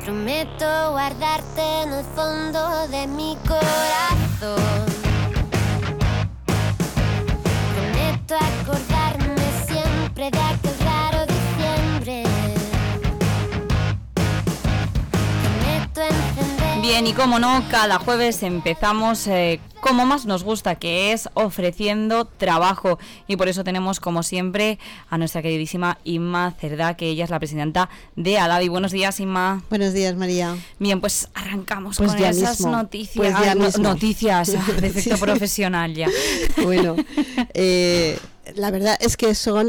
Prometo guardarte en el fondo de mi corazón. Prometo acordarme siempre de aquel raro diciembre. Prometo encender. Bien, y como no, cada jueves empezamos como más nos gusta, que es ofreciendo trabajo. Y por eso tenemos, como siempre, a nuestra queridísima Inma Cerdá, que ella es la presidenta de Adavi. Buenos días, Inma. Buenos días, María. Bien, pues arrancamos pues con esas mismo. noticias. Pues noticias de efecto profesional ya. Bueno, la verdad es que son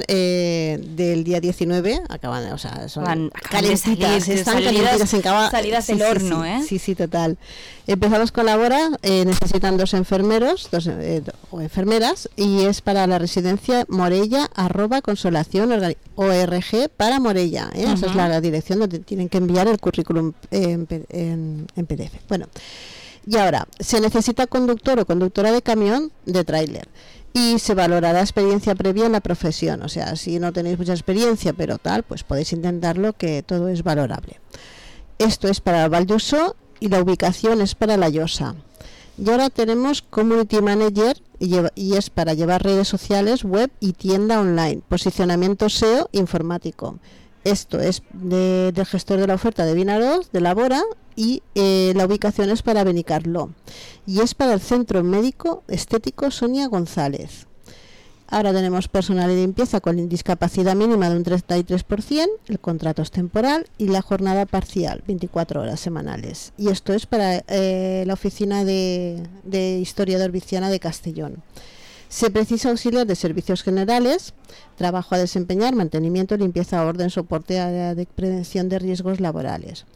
del día 19, acaban, o sea, son calentitas, están calentitas en salidas del horno, ¿eh? Sí, total. Empezamos con la hora, necesitan dos enfermeros o enfermeras, y es para la residencia Morella, @Consolación ORG para Morella, ¿eh? Esa es la dirección donde tienen que enviar el currículum en PDF. Bueno, y ahora, se necesita conductor o conductora de camión de tráiler. Y se valorará experiencia previa en la profesión. O sea, si no tenéis mucha experiencia, pero tal, pues podéis intentarlo, que todo es valorable. Esto es para el Val d'Uixó y la ubicación es para La Llosa. Y ahora tenemos Community Manager y es para llevar redes sociales, web y tienda online. Posicionamiento SEO informático. Esto es del gestor de la oferta de Vinaroz, de Labora, y la ubicación es para Benicarló. Y es para el Centro Médico Estético Sonia González. Ahora tenemos personal de limpieza con discapacidad mínima de un 33%, el contrato es temporal y la jornada parcial, 24 horas semanales. Y esto es para la oficina de historiador Viciana de Castellón. Se precisa auxiliar de servicios generales, trabajo a desempeñar, mantenimiento, limpieza, orden, soporte, área de prevención de riesgos laborales.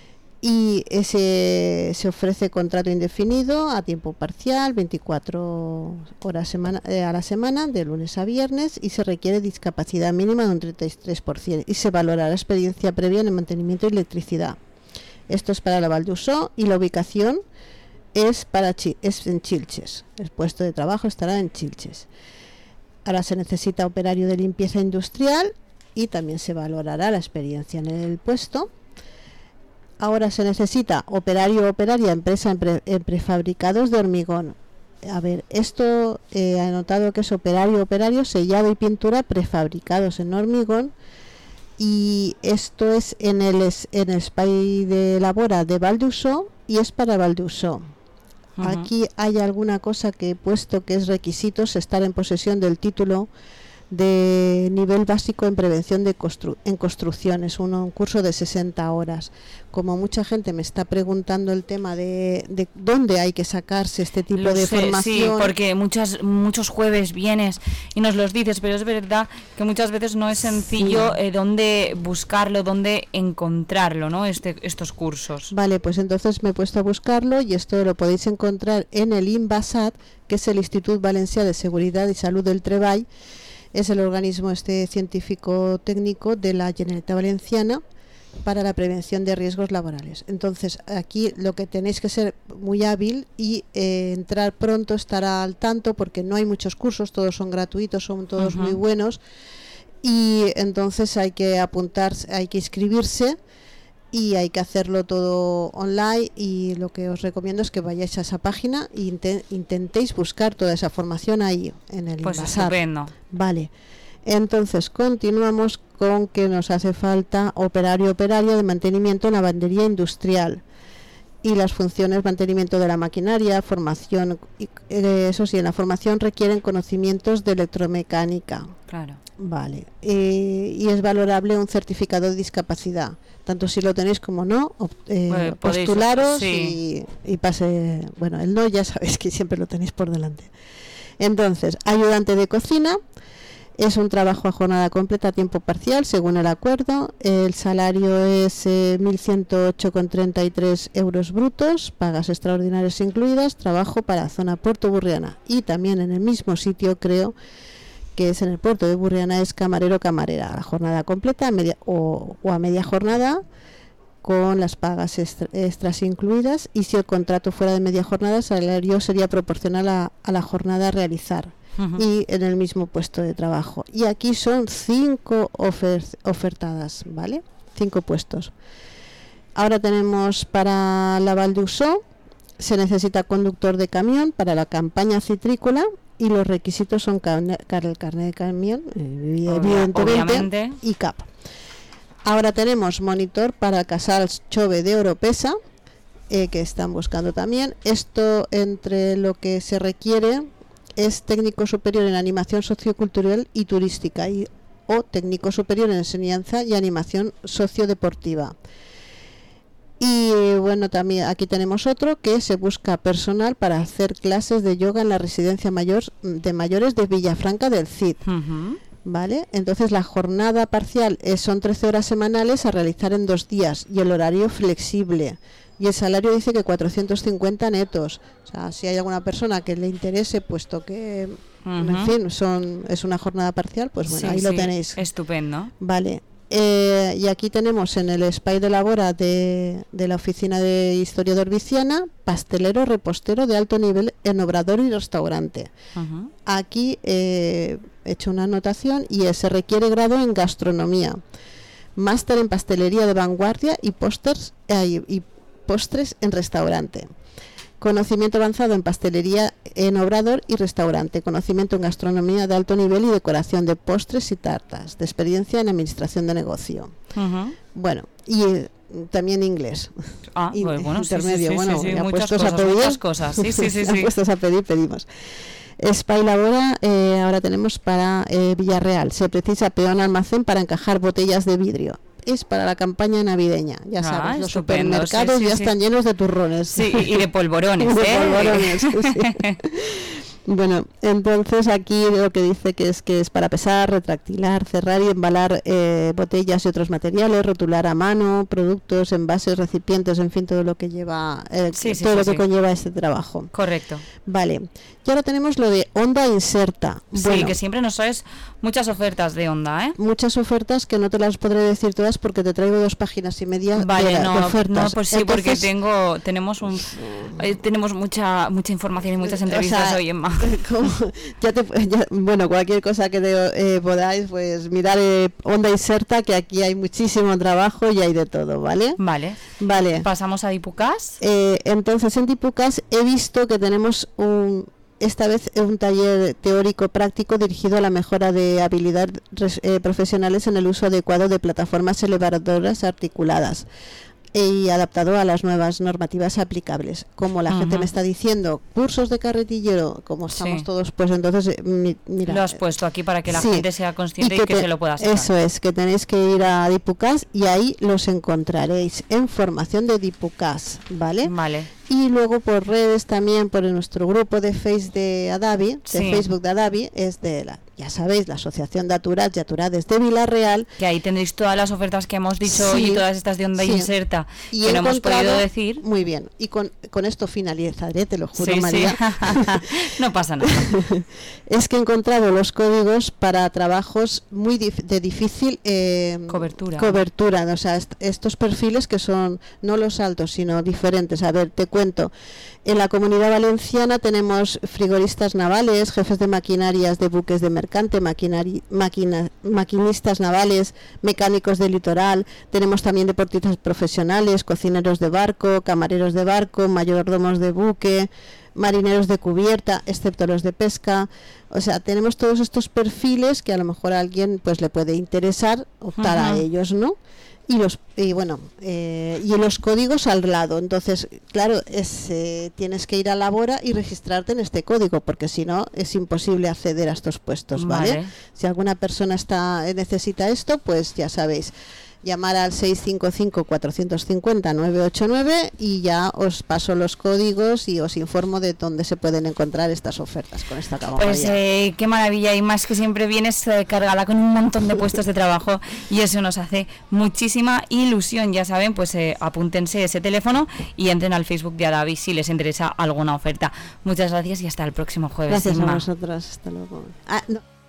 Y se ofrece contrato indefinido a tiempo parcial, 24 horas a la semana, de lunes a viernes, y se requiere discapacidad mínima de un 33%, y se valorará experiencia previa en el mantenimiento y electricidad. Esto es para la Val d'Uixó y la ubicación es en Chilches. El puesto de trabajo estará en Chilches. Ahora se necesita operario de limpieza industrial y también se valorará la experiencia en el puesto. Ahora se necesita operario o operaria empresa en prefabricados de hormigón. A ver, esto he anotado que es operario, sellado y pintura prefabricados en hormigón. Y esto es en el Espai de Labora de Val d'Uixó y es para Val d'Uixó. Aquí hay alguna cosa que he puesto que es requisitos: estar en posesión del título de nivel básico en prevención en construcciones, un curso de 60 horas. Como mucha gente me está preguntando el tema de dónde hay que sacarse este tipo de formación. Sí, porque muchos jueves vienes y nos los dices, pero es verdad que muchas veces no es sencillo dónde buscarlo, dónde encontrarlo, ¿no? Estos cursos. Vale, pues entonces me he puesto a buscarlo, y esto lo podéis encontrar en el INVASAT, que es el Institut Valencià de Seguridad y Salud del Treball. Es el organismo científico técnico de la Generalitat Valenciana para la prevención de riesgos laborales. Entonces, aquí lo que tenéis que ser muy hábil y entrar pronto, estar al tanto, porque no hay muchos cursos, todos son gratuitos, son todos muy buenos, y entonces hay que apuntarse, hay que inscribirse, y hay que hacerlo todo online. Y lo que os recomiendo es que vayáis a esa página e intentéis buscar toda esa formación ahí en el Pues Invasar. Estupendo. Vale, entonces continuamos con que nos hace falta operaria de mantenimiento en lavandería industrial, y las funciones mantenimiento de la maquinaria, formación, eso sí, en la formación requieren conocimientos de electromecánica. Claro. Vale, y es valorable un certificado de discapacidad, tanto si lo tenéis como no, postularos y pase. Bueno, el no ya sabéis que siempre lo tenéis por delante. Entonces, ayudante de cocina, es un trabajo a jornada completa a tiempo parcial según el acuerdo. El salario es 1.108,33 euros brutos, pagas extraordinarias incluidas, trabajo para zona Puerto Burriana, y también en el mismo sitio, creo que es en el puerto de Burriana, es camarero o camarera, a jornada completa o a media jornada, con las pagas extras incluidas, y si el contrato fuera de media jornada, el salario sería proporcional a la jornada a realizar. Y en el mismo puesto de trabajo. Y aquí son 5 ofertadas, ¿vale? 5 puestos. Ahora tenemos para la Val d'Uixó, se necesita conductor de camión para la campaña citrícola y los requisitos son el carnet de camión, evidentemente, obviamente, y CAP. Ahora tenemos monitor para Casal Chove de Oropesa, que están buscando también. Esto, entre lo que se requiere, es técnico superior en animación sociocultural y turística o técnico superior en enseñanza y animación sociodeportiva. Y bueno, también aquí tenemos otro que se busca personal para hacer clases de yoga en la residencia de mayores de Villafranca del Cid. ¿Vale? Entonces la jornada parcial son 13 horas semanales a realizar en 2 días y el horario flexible. Y el salario dice que 450 netos. O sea, si hay alguna persona que le interese, puesto que, en fin, es una jornada parcial, pues bueno, ahí lo tenéis. Estupendo. Vale. Y aquí tenemos en el Espai de Labora de la Oficina de Historiador Viciana, pastelero, repostero de alto nivel en obrador y restaurante. Aquí he hecho una anotación y se requiere grado en gastronomía, máster en pastelería de vanguardia y postres en restaurante. Conocimiento avanzado en pastelería en obrador y restaurante, conocimiento en gastronomía de alto nivel y decoración de postres y tartas, de experiencia en administración de negocio. Bueno, y también inglés. Bueno, intermedio. Muchas cosas. Puestos a pedir, pedimos. Espai Labora, ahora tenemos para Villarreal. Se precisa peón almacén para encajar botellas de vidrio. Es para la campaña navideña, ya sabes, los supermercados ya están llenos de turrones. Sí, y de polvorones. Bueno, entonces aquí lo que dice que es para pesar, retractilar, cerrar y embalar botellas y otros materiales, rotular a mano, productos, envases, recipientes, en fin, todo lo que lleva, lo que conlleva este trabajo. Correcto. Vale, y ahora tenemos lo de Onda Inserta. Sí, que siempre nos traes muchas ofertas de Onda, ¿eh? Muchas ofertas que no te las podré decir todas porque te traigo 2 páginas y media de ofertas. No, pues sí, entonces, porque tenemos mucha información y muchas entrevistas hoy, Emma. Bueno, cualquier cosa que podáis, pues mirar Onda Inserta, que aquí hay muchísimo trabajo y hay de todo, ¿vale? Vale. Pasamos a Dipucas. Entonces, en Dipucas he visto que tenemos esta vez un taller teórico práctico dirigido a la mejora de habilidades profesionales en el uso adecuado de plataformas elevadoras articuladas y adaptado a las nuevas normativas aplicables. Como la gente me está diciendo, cursos de carretillero, como estamos todos, pues entonces mira, lo has puesto aquí para que la gente sea consciente y que se lo pueda sacar. Eso es, que tenéis que ir a Dipucas y ahí los encontraréis en formación de Dipucas, ¿vale? Y luego por redes también, por nuestro grupo de Facebook de Adavi, es ya sabéis, la Asociación de Aturats y Aturades de Vilarreal. Que ahí tendréis todas las ofertas que hemos dicho y todas estas de Onda Inserta y que no hemos podido decir. Muy bien, y con esto finalizaré, te lo juro, María. No pasa nada. Es que he encontrado los códigos para trabajos muy de difícil cobertura. O sea, estos perfiles que son no los altos, sino diferentes. A ver, te cuento. En la Comunidad Valenciana tenemos frigoristas navales, jefes de maquinarias de buques de mercante, maquinistas navales, mecánicos de litoral, tenemos también deportistas profesionales, cocineros de barco, camareros de barco, mayordomos de buque, marineros de cubierta, excepto los de pesca. O sea, tenemos todos estos perfiles que a lo mejor a alguien pues le puede interesar optar a ellos, ¿no? Y los códigos al lado. Entonces, claro, tienes que ir a Labora y registrarte en este código, porque si no es imposible acceder a estos puestos, ¿vale? Si alguna persona necesita esto, pues ya sabéis, llamar al 655-450-989 y ya os paso los códigos y os informo de dónde se pueden encontrar estas ofertas con esta campaña. Pues qué maravilla, y más que siempre vienes cargada con un montón de puestos de trabajo y eso nos hace muchísima ilusión. Ya saben, pues apúntense ese teléfono y entren al Facebook de Adavi si les interesa alguna oferta. Muchas gracias y hasta el próximo jueves. Gracias a vosotros, hasta luego. No.